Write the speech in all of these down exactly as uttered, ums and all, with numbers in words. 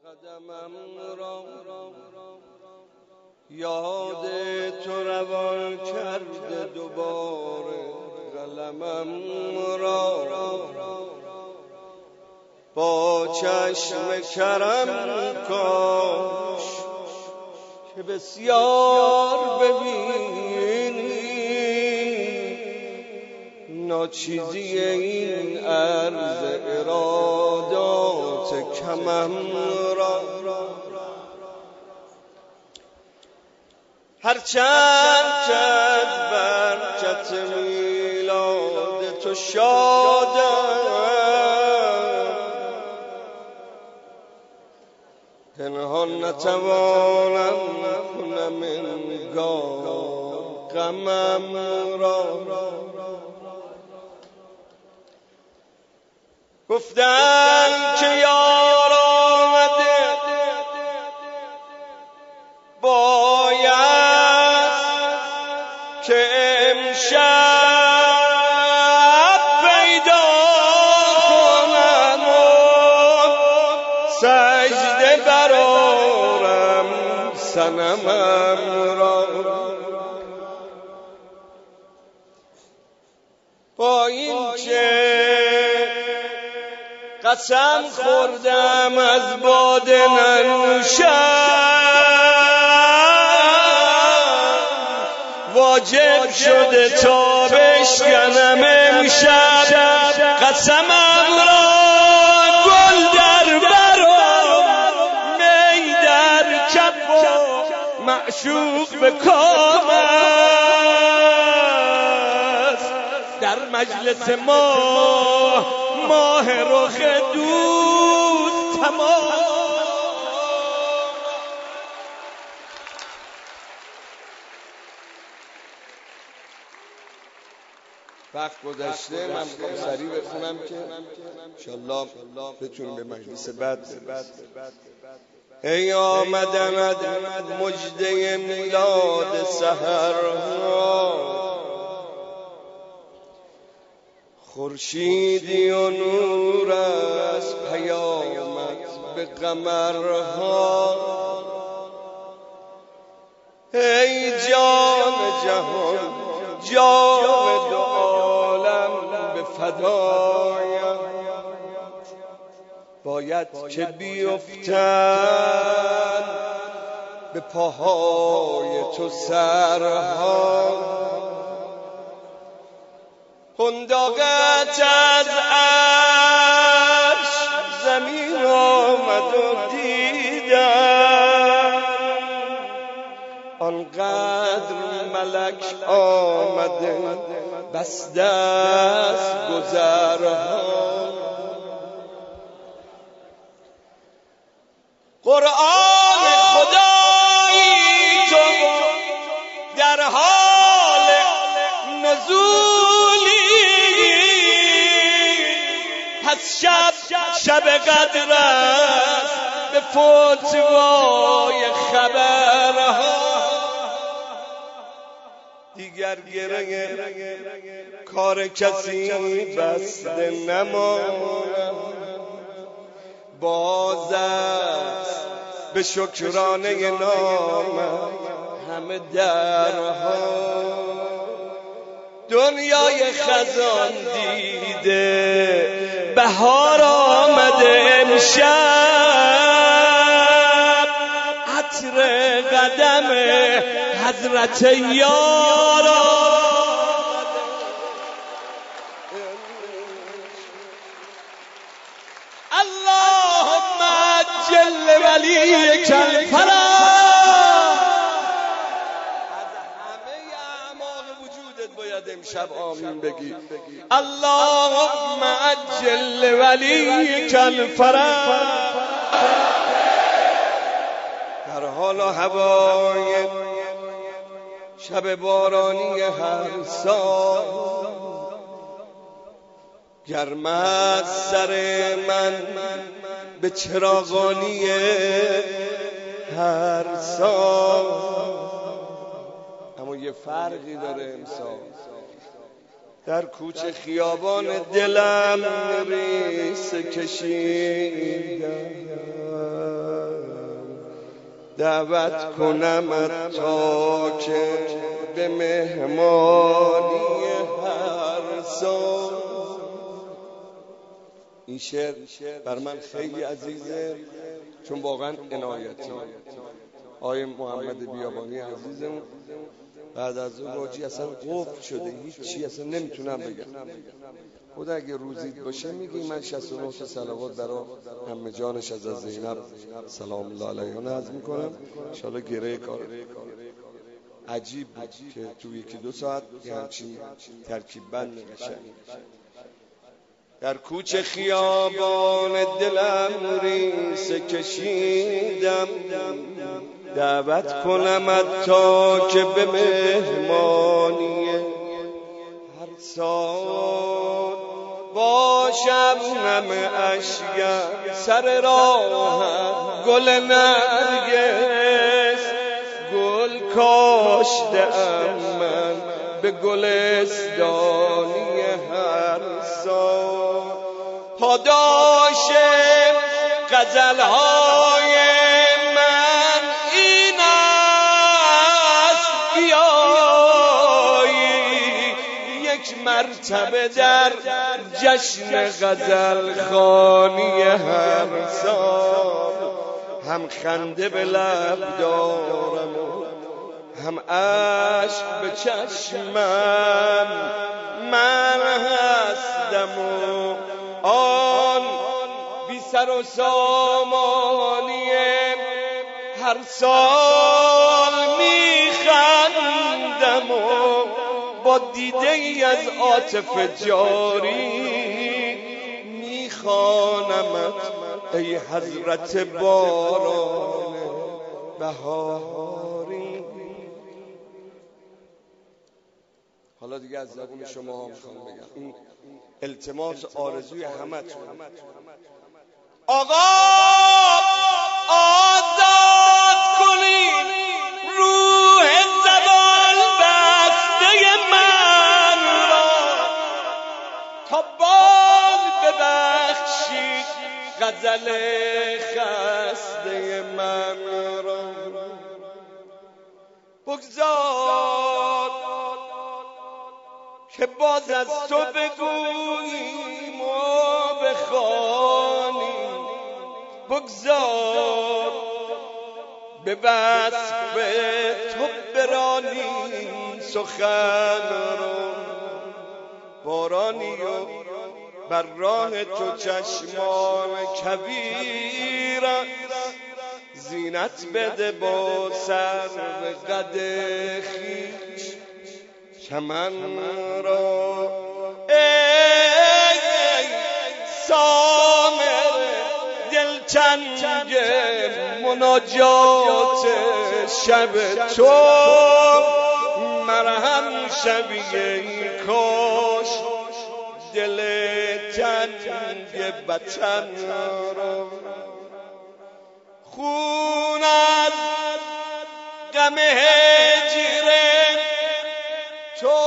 قدمم را یاد تو روان کرده دوباره، قلمم را با چشم کرم کاش که بسیار ببینی ناچیزی این عرض ارادات کمم را. هرچند که برکت میلاد تو شادم، پنهان نتوانم کنم انگار غمم را. گفتن که یار آمده باید که امشب پیدا کنم و سجده برارم صنمم را. با این که قسم خوردم از باده ننوشم، واجب شده تا بشکنم امشب قسمم را. گل در برام می در کف و معشوق به کام است، در مجلس ما ماه رخ دوست تمام. وقت گذشته، من میخوام سریع بخونم که انشالله بتونیم به مجلس بعد. ای آمدمد مجده میلاد سحرها، خورشیدی و نور از پیامت به قمرها. ای جان جهان، جان دو عالم به فدایم، باید که بیفتن به پاهای تو سرها. قنداقت از عرش زمین آمد و دیدم، آنقدر ملک آمده بس دست گذرها. قرآن خدایی تو در حال نزولی، پس شب شب قدر است به فتوای خبرها. دیگر گره کار کسی بسته نماند، باز است به شکرانه نام همه درها. دنیای خزان دیده بهار آمده امشب، عطر قدم حضرت یارا. اللهم عجل ولیک الفرج. از همه اعماق وجودت باید امشب آمین بگی. اللهم عجل ولیک الفرج. در حال و هوای شب بارانی هر سال، گرم از سر من به چراغانی هر سال. اما یه فرقی داره امسال، در کوچه خیابان دلم ریسه کشیدم. دعوت کنم تا که به مهمانی هر سال. این شعر بر من خیلی عزیزه چون واقعا عنایتی. آقای محمد بیابانی عزیزم بعد از اون راجی اصلا قفل شده، هیچ چی اصلا نمیتونم بگم. خدا اگه روزید باشه میگی من شصت و نه تا صلوات برای عمه جانش از زینب سلام الله علیها نظم میکنم. انشالله گره کار عجیب بود که تو یکی دو ساعت یه همچین ترکیب بند نمیشه. در کوچه خیابان دلم ریسه کشیدم، دعوت کنم تا که به مهمانی هر سال باشم. همه اشگر سر راه گل نرگس، گل کاشتم من به گلستانی هر سال. پاداش غزلهای من این است بیایی یک مرتبه در جشن غزل خوانی هر سال. هم خنده به لب دارم هم اشک به چشمم، من هستم و آن بی سر و سامانی هر سال میخندم و با دیده ای از عاطفه جاری میخوانمت ای حضرت باران بهاری. حالا دیگه از زبون شما ها میخوام بگم این التماس آرزوی همه تون. آقا آزاد کنید روح زبان بسته من را، تا باز ببخشید غزل خسته من را. بگذار که باز از تو بگوییم و بخوانیم، بگذار به وصف تو برانیم سخن رو. بارانی و بر راه تو چشمان کویر، زینت بده با سر به قد خویش چمن را. ای سامر دلتنگ مناجات شب تو، مرهم شبی ای کاش دل تنگ وطن را. خون از غم هجر تو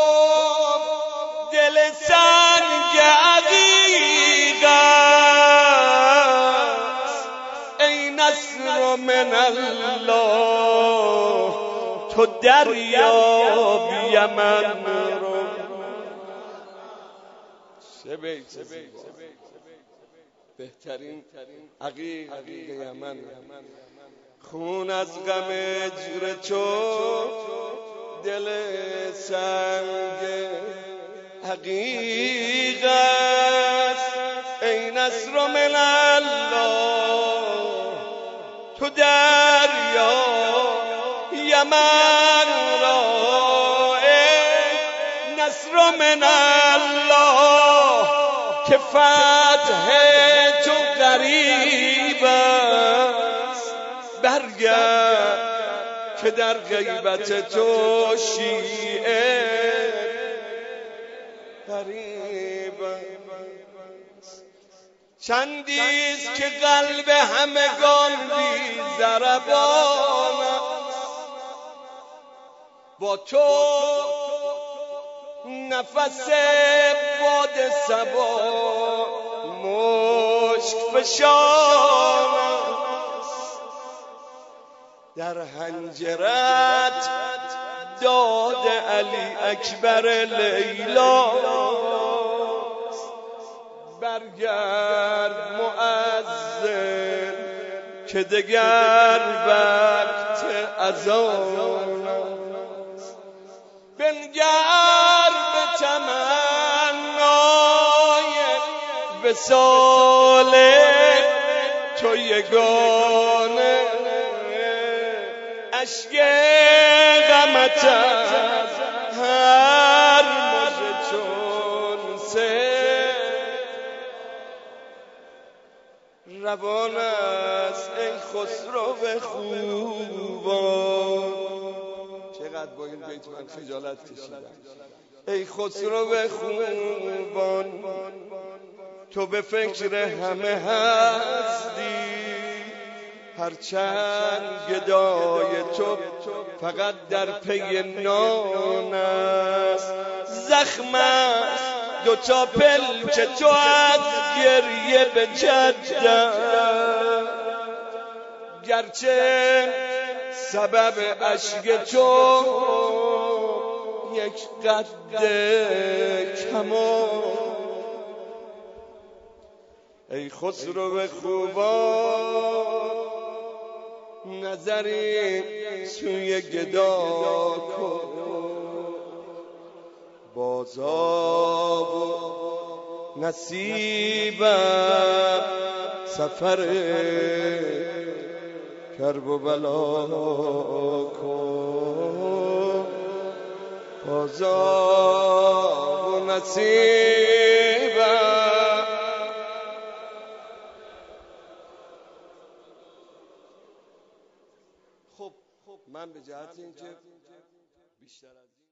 دل سنگ عقیق است، ای نصر من الله تو دریاب یمن رو. سه بیت بهترین عقیق عقیق یمن. خون از غم هجر تو دل سنگ عقیق است، ای نصر من الله تو دریا یمن را. ای نصر من الله که فتح تو غریب است، برگرد که در غیبت تو شیعه غریب است. چندیست که قلب همگان بی ضربان است، با تو نفس باد صبا مشک فشان است. در حنجرت داد علی اکبر لیلا، برگرد مؤذن که دگر وقت اذان است. بنگر به تمنای وصال تو یگانه، اشک غمت از هر مژه چون سه روان است. ای خسرو خوبان، چقدر با این بیت من خجالت کشیدم. ای خسرو خوبان، تو به فکر همه هستی، هرچند گدای تو فقط در پی نان است. زخم است دوتا پلک تو از گریه به جدت، گرچه سبب اشک تو یک قد کمان. ای خسرو خوبان، نظری سوی گدا کن، بازاب و نصیبم سفر کرب و بلا کن. بازاب و نصیبم. خب من به جهت اینکه بیشتر از